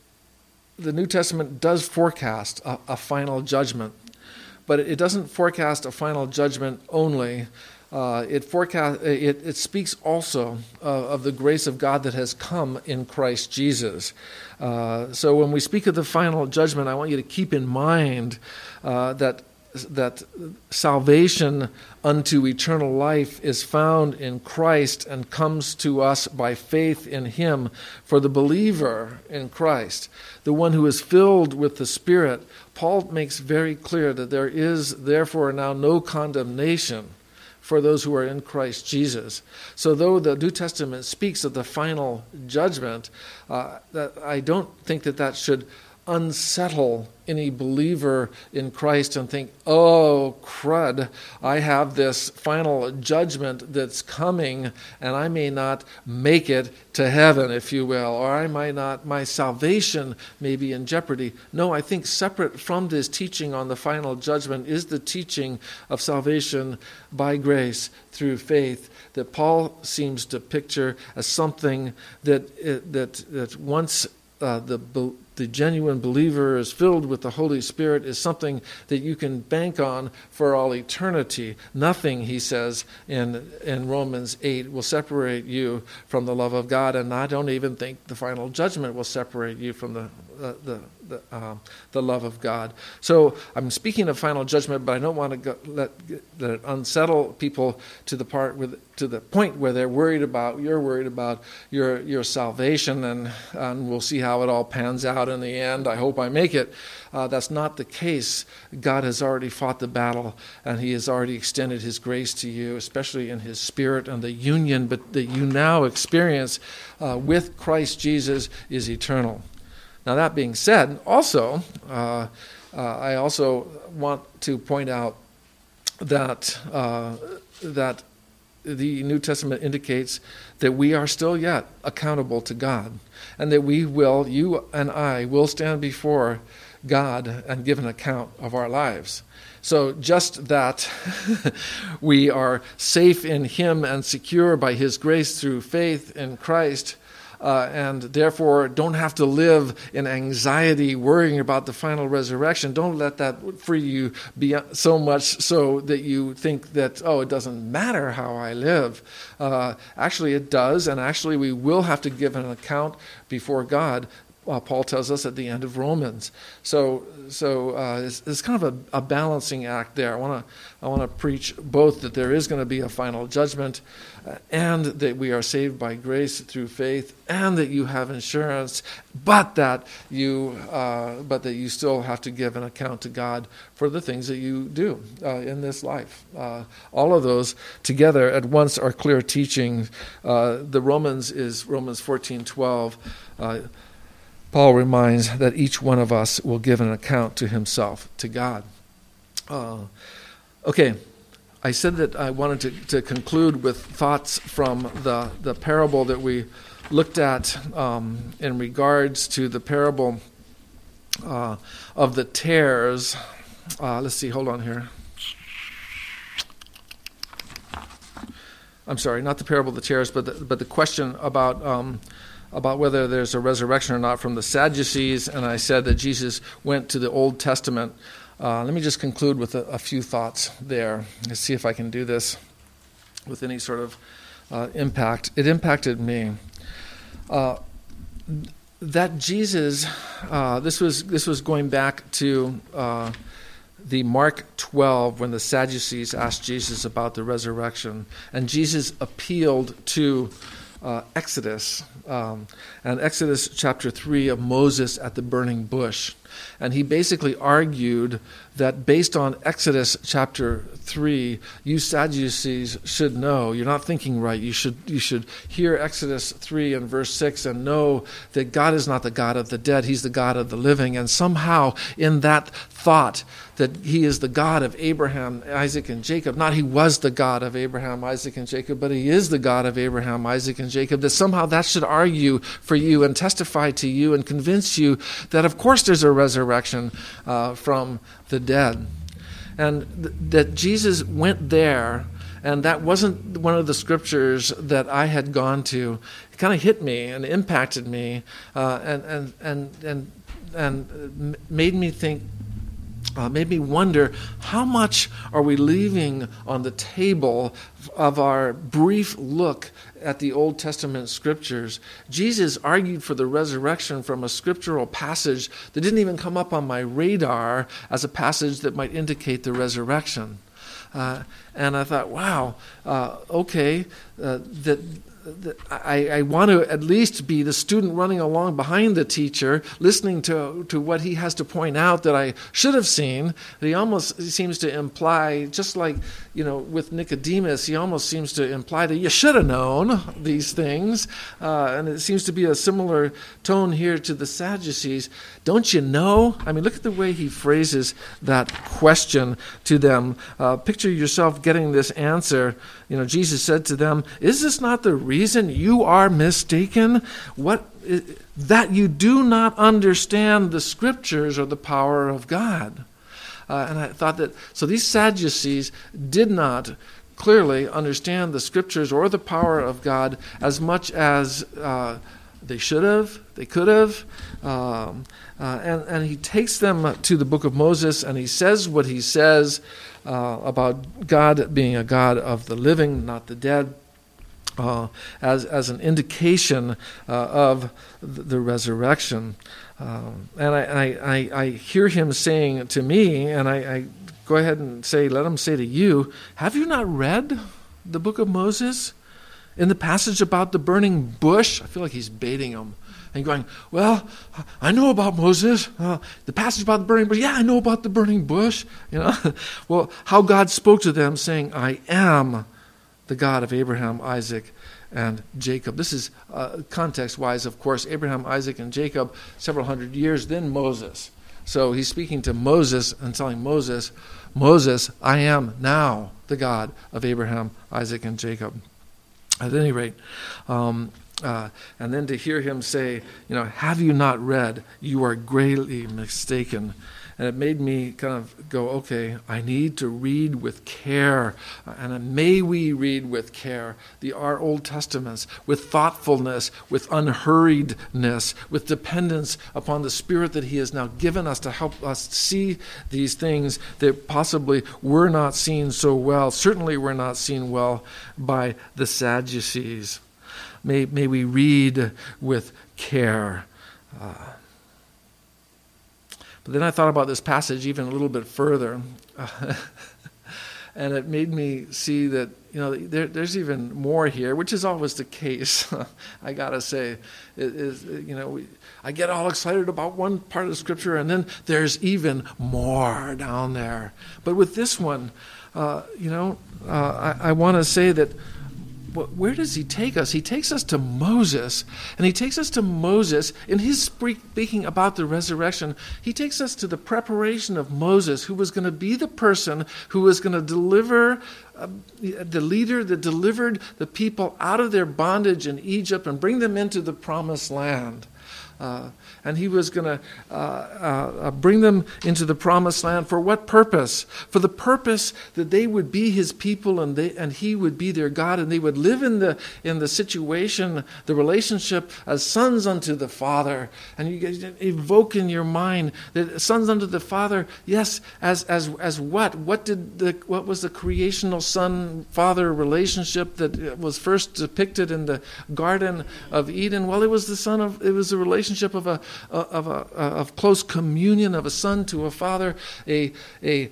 the New Testament does forecast a, a final judgment, but it doesn't forecast a final judgment only. Uh, it forecast it, it speaks also uh, of the grace of God that has come in Christ Jesus. Uh, so when we speak of the final judgment, I want you to keep in mind uh, that that salvation unto eternal life is found in Christ and comes to us by faith in him. For the believer in Christ, the one who is filled with the Spirit, Paul makes very clear that there is therefore now no condemnation for those who are in Christ Jesus. So though the New Testament speaks of the final judgment, uh, that I don't think that that should unsettle any believer in Christ and think, oh, crud, I have this final judgment that's coming, and I may not make it to heaven, if you will, or I might not, my salvation may be in jeopardy. No, I think separate from this teaching on the final judgment is the teaching of salvation by grace through faith that Paul seems to picture as something that that that once uh, the the genuine believer is filled with the Holy Spirit is something that you can bank on for all eternity. Nothing, he says in in Romans eight, will separate you from the love of God, and I don't even think the final judgment will separate you from the uh, the the, uh, the love of God. So I'm speaking of final judgment, but I don't want to go, let, let it unsettle people to the part with to the point where they're worried about you're worried about your your salvation, and and we'll see how it all pans out in the end. I hope I make it. Uh, that's not the case. God has already fought the battle, and he has already extended his grace to you, especially in his Spirit, and the union but that you now experience uh, with Christ Jesus is eternal. Now, that being said, also, uh, uh, I also want to point out that uh, that the New Testament indicates that we are still yet accountable to God, and that we will, you and I, will stand before God and give an account of our lives. So just that we are safe in Him and secure by His grace through faith in Christ, uh, and therefore don't have to live in anxiety, worrying about the final resurrection. Don't let that free you be so much so that you think that, oh, it doesn't matter how I live. Uh, actually, it does, and actually we will have to give an account before God. Uh, Paul tells us at the end of Romans. So, so uh, it's, it's kind of a, a balancing act there. I want to, I want to preach both that there is going to be a final judgment, uh, and that we are saved by grace through faith, and that you have insurance, but that you, uh, but that you still have to give an account to God for the things that you do uh, in this life. Uh, all of those together at once are clear teaching. Uh, the Romans is Romans fourteen twelve. Uh, Paul reminds that each one of us will give an account to himself, to God. Uh, okay, I said that I wanted to, to conclude with thoughts from the, the parable that we looked at um, in regards to the parable uh, of the tares. Uh, let's see, hold on here. I'm sorry, not the parable of the tares, but the, but the question about... Um, about whether there's a resurrection or not from the Sadducees, and I said that Jesus went to the Old Testament. Uh, let me just conclude with a, a few thoughts there. Let's see if I can do this with any sort of uh, impact. It impacted me. Uh, that Jesus, uh, this was this was going back to uh, the Mark twelve when the Sadducees asked Jesus about the resurrection, and Jesus appealed to Uh, Exodus, um, and Exodus chapter three of Moses at the burning bush. And he basically argued that based on Exodus chapter three, you Sadducees should know, you're not thinking right, you should you should hear Exodus three and verse six and know that God is not the God of the dead, He's the God of the living. And somehow in that thought that He is the God of Abraham, Isaac, and Jacob, not He was the God of Abraham, Isaac, and Jacob, but He is the God of Abraham, Isaac, and Jacob, that somehow that should argue for you and testify to you and convince you that of course there's a resurrection uh, from the dead. And th- that Jesus went there, and that wasn't one of the scriptures that I had gone to. It kind of hit me and impacted me, uh, and, and, and, and, and made me think, Uh, made me wonder, how much are we leaving on the table of our brief look at the Old Testament scriptures? Jesus argued for the resurrection from a scriptural passage that didn't even come up on my radar as a passage that might indicate the resurrection. Uh, and I thought, wow, uh, okay, uh, that... I, I want to at least be the student running along behind the teacher, listening to, to what he has to point out that I should have seen. He almost seems to imply, just like, you know, with Nicodemus, he almost seems to imply that you should have known these things. Uh, and it seems to be a similar tone here to the Sadducees. Don't you know? I mean, look at the way he phrases that question to them. Uh, picture yourself getting this answer. You know, Jesus said to them, "Is this not the reason you are mistaken? What, that you do not understand the scriptures or the power of God?" Uh, and I thought that, so these Sadducees did not clearly understand the scriptures or the power of God as much as uh, they should have, they could have. Um, uh, and, and he takes them to the book of Moses, and he says what he says uh, about God being a God of the living, not the dead, uh, as, as an indication uh, of the resurrection. Um, and I, I, I hear him saying to me, and I, I go ahead and say, let him say to you, have you not read the book of Moses? In the passage about the burning bush, I feel like he's baiting them. And going, well, I know about Moses. Uh, the passage about the burning bush, yeah, I know about the burning bush. You know, well, how God spoke to them saying, I am the God of Abraham, Isaac, and Jacob. This is uh, context-wise, of course, Abraham, Isaac, and Jacob, several hundred years, then Moses. So he's speaking to Moses and telling Moses Moses, I am now the God of Abraham, Isaac, and Jacob. At any rate, um, uh, and then to hear him say, you know, have you not read? You are greatly mistaken. And it made me kind of go, okay, I need to read with care. And may we read with care the our Old Testaments, with thoughtfulness, with unhurriedness, with dependence upon the Spirit that he has now given us to help us see these things that possibly were not seen so well, certainly were not seen well by the Sadducees. May, may we read with care. Uh, But then I thought about this passage even a little bit further, uh, and it made me see that, you know, there, there's even more here, which is always the case. I gotta say, it is, you know, we, I get all excited about one part of the Scripture, and then there's even more down there. But with this one, uh, you know, uh, I, I want to say that. Where does he take us? He takes us to Moses, and he takes us to Moses in his speaking about the resurrection. He takes us to the preparation of Moses, who was going to be the person who was going to deliver, uh, the leader that delivered the people out of their bondage in Egypt and bring them into the promised land. Uh, and he was going to uh, uh, bring them into the promised land for what purpose? For the purpose that they would be his people, and they and he would be their God, and they would live in the in the situation, the relationship as sons unto the Father. And you guys evoke in your mind that sons unto the Father, yes, as as as what? What did the what was the creational son-father relationship that was first depicted in the Garden of Eden? Well, it was the son of it was the relationship of a of a of close communion of a son to a father, a a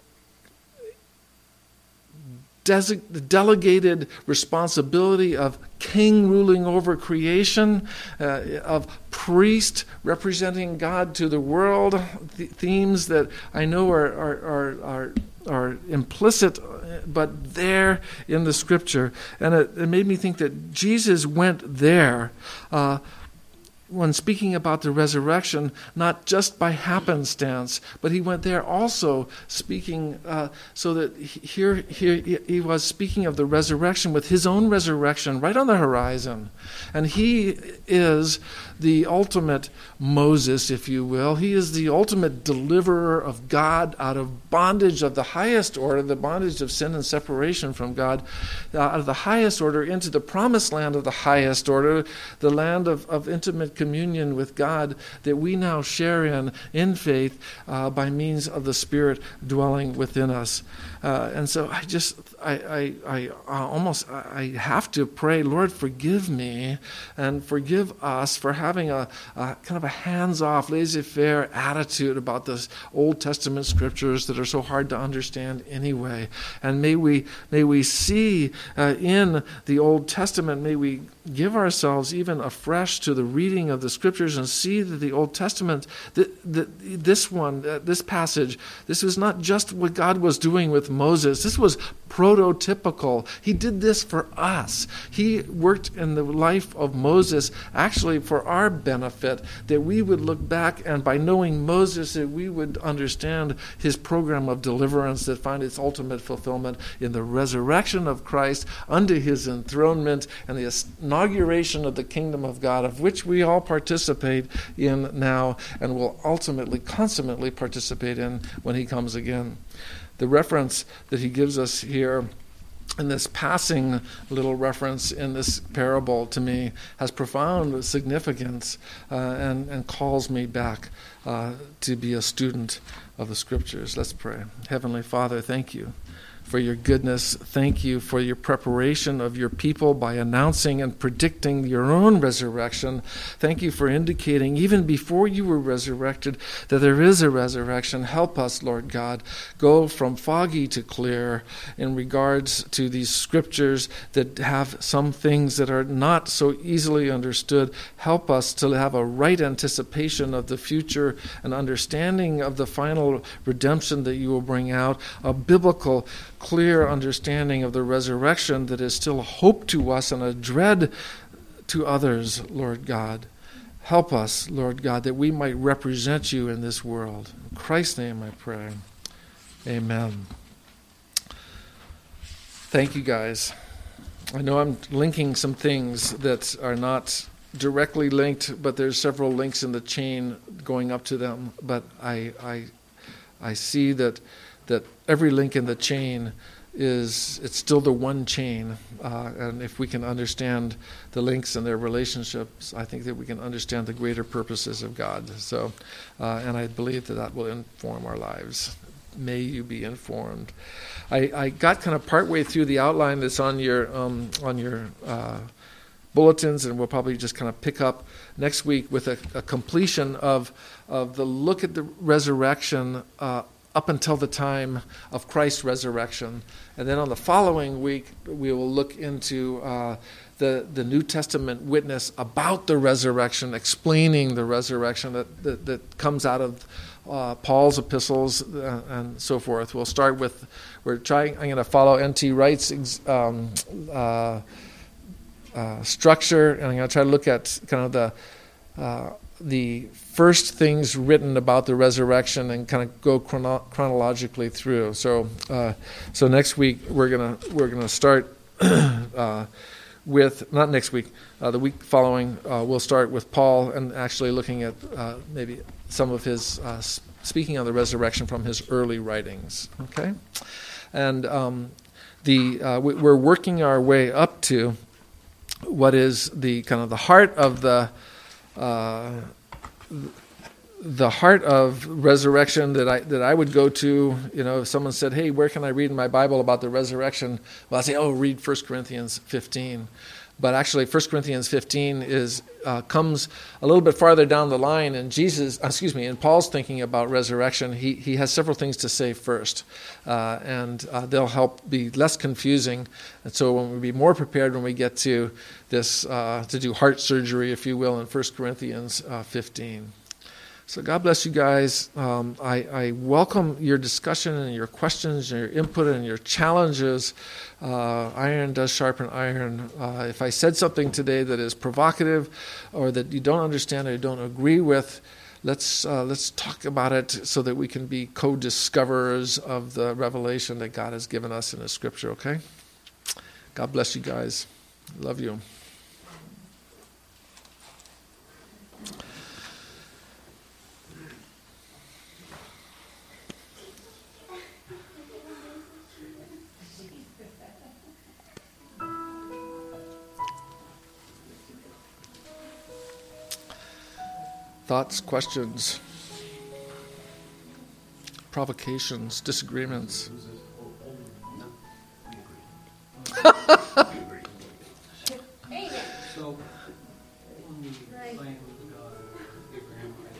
desi- delegated responsibility of king ruling over creation, uh, of priest representing God to the world. Th- themes that I know are are are are, are implicit, but there in the Scripture, and it, it made me think that Jesus went there. Uh, when speaking about the resurrection, not just by happenstance, but he went there also speaking uh, so that here, here he was speaking of the resurrection with his own resurrection right on the horizon. And he is the ultimate Moses, if you will. He is the ultimate deliverer of God out of bondage of the highest order, the bondage of sin and separation from God, uh, out of the highest order into the promised land of the highest order, the land of, of intimate communion with God that we now share in, in faith, uh, by means of the Spirit dwelling within us. Uh, and so I just, I, I, I almost, I have to pray, Lord, forgive me and forgive us for having a, a kind of a hands-off, laissez-faire attitude about the Old Testament Scriptures that are so hard to understand anyway. And may we, may we see uh, in the Old Testament, may we give ourselves even afresh to the reading of the Scriptures and see that the Old Testament, that, that this one, uh, this passage, this was not just what God was doing with Moses. This was prototypical. He did this for us. He worked in the life of Moses actually for our benefit, that we would look back and by knowing Moses that we would understand his program of deliverance that find its ultimate fulfillment in the resurrection of Christ unto his enthronement and the inauguration of the kingdom of God, of which we all participate in now and will ultimately, consummately participate in when he comes again. The reference that he gives us here in this passing little reference in this parable to me has profound significance uh, and, and calls me back uh, to be a student of the Scriptures. Let's pray. Heavenly Father, thank you for your goodness. Thank you for your preparation of your people by announcing and predicting your own resurrection. Thank you for indicating, even before you were resurrected, that there is a resurrection. Help us, Lord God, go from foggy to clear in regards to these Scriptures that have some things that are not so easily understood. Help us to have a right anticipation of the future, an understanding of the final redemption that you will bring out, a biblical clear understanding of the resurrection that is still a hope to us and a dread to others, Lord God. Help us, Lord God, that we might represent you in this world. In Christ's name I pray. Amen. Thank you, guys. I know I'm linking some things that are not directly linked, but there's several links in the chain going up to them. But I, I, I see that that every link in the chain is it's still the one chain, uh, and if we can understand the links and their relationships, I think that we can understand the greater purposes of God. So, uh, and I believe that that will inform our lives. May you be informed. I, I got kind of partway through the outline that's on your um, on your uh, bulletins, and we'll probably just kind of pick up next week with a, a completion of of the look at the resurrection uh, up until the time of Christ's resurrection. And then on the following week, we will look into uh, the, the New Testament witness about the resurrection, explaining the resurrection that, that, that comes out of uh, Paul's epistles uh, and so forth. We'll start with, we're trying, I'm going to follow N T Wright's um, uh, uh, structure, and I'm going to try to look at kind of the uh, the first things written about the resurrection and kind of go chrono- chronologically through. So, uh, so next week we're gonna we're gonna start uh, with not next week, uh, the week following. Uh, we'll start with Paul and actually looking at uh, maybe some of his uh, speaking on the resurrection from his early writings. Okay, and um, the uh, we, we're working our way up to what is the kind of the heart of the. Uh, the heart of resurrection that I that I would go to, you know, if someone said, "Hey, where can I read in my Bible about the resurrection?" Well, I say, "Oh, read First Corinthians fifteen." But actually, First Corinthians fifteen is uh, comes a little bit farther down the line, and Jesus, excuse me, in Paul's thinking about resurrection, he he has several things to say first, uh, and uh, they'll help be less confusing. And so, when we be more prepared when we get to this uh, to do heart surgery, if you will, in First Corinthians uh, fifteen. So God bless you guys. Um, I, I welcome your discussion and your questions and your input and your challenges. Uh, iron does sharpen iron. Uh, if I said something today that is provocative or that you don't understand or you don't agree with, let's uh, let's talk about it so that we can be co-discoverers of the revelation that God has given us in His Scripture, okay? God bless you guys. Love you. Thoughts, questions, provocations, disagreements? So, when we claim God, Abraham,